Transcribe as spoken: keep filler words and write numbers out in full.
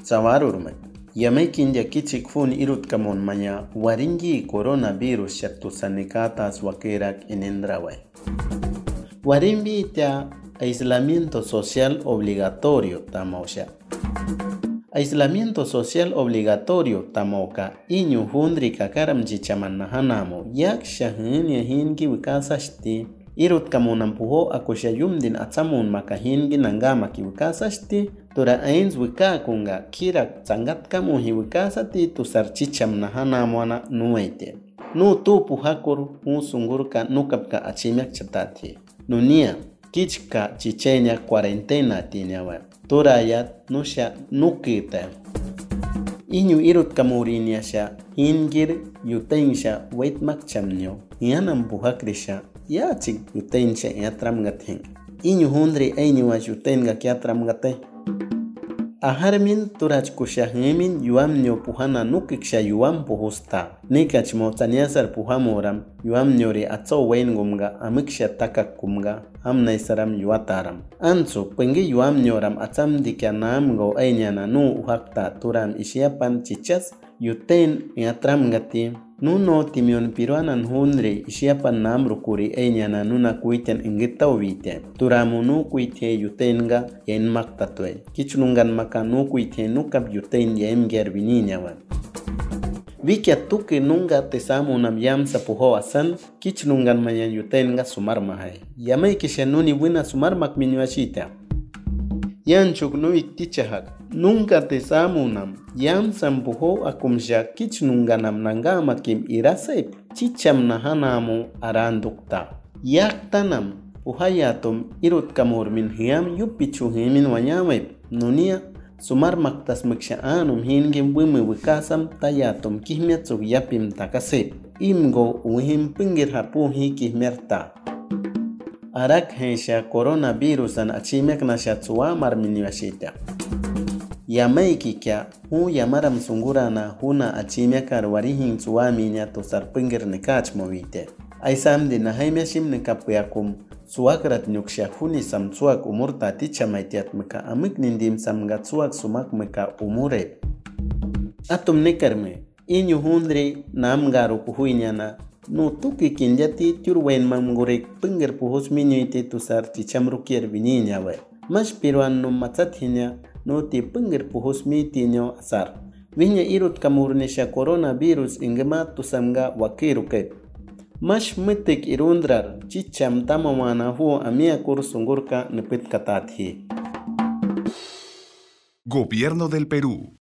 Zawarurme. Yamaikin yakichik fun irutkamon maya waringi coronavirus shatusanikatas wakerak enendrawe. Warimbi tia aislamiento social obligatorio tamosha. Aislamiento social obligatorio tamoka iñu hundri kakaram chichamannahanamo yak shahin yahinki wikasashti irutkamunan puho akushayumdin atsamun makahingi nangama ki wikasashti tura ains wikakunga kirak tsangatkamu hi wikasati tusar chichamnahanamo ana nuete nu tu puhakur un sungurka nukapka achimyak chatati nunia kichka chichenya cuarentena tiñawa turayat nusha nukita iñu irutkamuriniasha hingir yutensha waitmak chamnyo yanam puhakrisha yachik yutensha yatramgathen iñu hundri aiñuwa yutenga kyatramgate aharmin turach kushahemin yuamnyo puhana nukiksha yuam puhusta nikach motaniasar puhamoram yuamnyori atso weingumga amiksha takakumga amnaisaram yuataram ansu pengi yuamnyoram atsam dikyanamgo ainyana nu uhakta turam ishiapan chichas yuten yatramgati nuno timion piruanan hundri ishiapan namrukuri ainyana nuna kuiten ingitawite turamunu kuite yutenga yenmaktatwe kichunungan maka nu kuite nukap yuten yemgerbiniñawan Vikia tuki nunga tesamunam yamsa puho asan kichnungan mayan yutenga sumar mahay yamay kisha nuni buena sumar makminyuashita yanchuk nui tichahak nunga tesamunam yamsam puho akumsha kichnunganam nangama kim irasep chicham nahanamu arandukta yaktanam puhayatum irutkamur min hiyam yupichu himin wanyamep nunia sumar maktas mikshaanum hingin bumi wikasam tayatum kihmiatsuk yapim takasep imgo uhim pingir hapuhi kihmerta arak hensha coronavirusan achimyak nashatsuwa marminiwashita yamaiki kya hu yamaram sungurana huna achimyakar warihin tsuwaminya tosar pingir nikachmovite aisamdi nahaimyashim nikapuyakum suakrat nyuksha huni samtsuak umurta tichamaitiat mika amik nindim samgatsuak sumak mika umure atum nikarme iñu hundri namgaru kuhuinyana no tuki kinjati turwen mamgurek pingir puhus minyuite tusar tichamrukier viniñawe mas piruan no matsathinya no ti pingir puhus mitinyo asar vinya irut kamurnisha coronavirus ingema tusamga wakiruket Mash mitik irundrar chicham tamamana huo amia kursungurka nipit katathi. Gobierno del Perú.